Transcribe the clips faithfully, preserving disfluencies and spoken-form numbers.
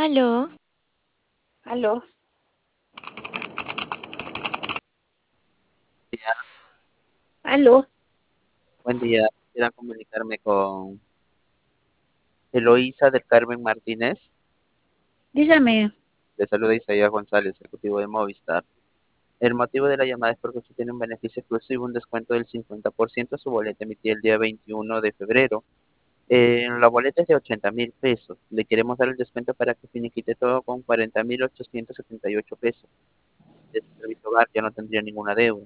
Aló, Aló, Día. aló, Buen día. Quisiera comunicarme con Eloísa del Carmen Martínez. dígame, Le saluda Isaías González, ejecutivo de Movistar. El motivo de la llamada es porque usted tiene un beneficio exclusivo, un descuento del cincuenta por ciento a su boleta emitida el día veintiuno de febrero. Eh, la boleta es de ochenta mil pesos. Le queremos dar el descuento para que finiquite todo con cuarenta mil ochocientos setenta y ocho pesos. De su servicio hogar ya no tendría ninguna deuda.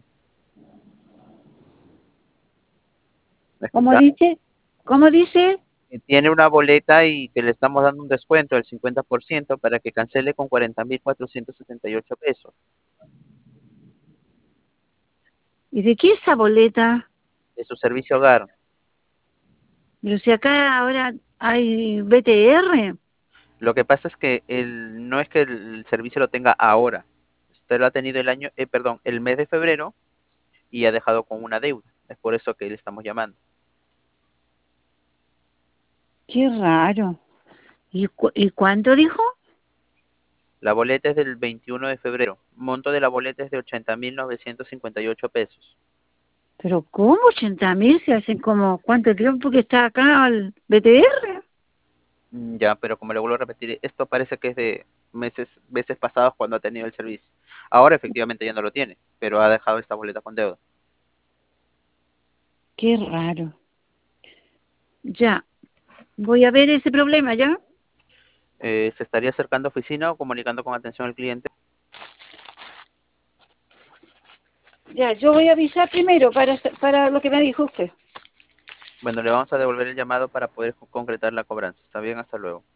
¿Me ¿cómo escucha? dice? ¿Cómo dice? Que tiene una boleta y que le estamos dando un descuento del cincuenta por ciento para que cancele con cuarenta mil cuatrocientos setenta y ocho pesos ¿Y de qué esa boleta? de su servicio hogar. Pero si acá ahora hay B T R, Lo que pasa es que el, no es que el servicio lo tenga ahora. Usted lo ha tenido el año, eh, perdón, el mes de febrero y ha dejado con una deuda. Es por eso que le estamos llamando. qué raro. ¿Y, cu- y cuánto dijo? La boleta es del veintiuno de febrero. Monto de la boleta es de ochenta mil novecientos cincuenta y ocho pesos. ¿Pero cómo? ¿Ochenta mil se hacen como cuánto tiempo que está acá el B T R? Mm, Ya, pero como le vuelvo a repetir, esto parece que es de meses, meses pasados cuando ha tenido el servicio. Ahora efectivamente ya no lo tiene, pero ha dejado esta boleta con deuda. Qué raro. Ya, voy a ver ese problema, ¿ya? Eh, ¿se estaría acercando a oficina o comunicando con atención al cliente? Ya, yo voy a avisar primero para, para lo que me dijo usted. Bueno, le vamos a devolver el llamado para poder concretar la cobranza. Está bien, hasta luego.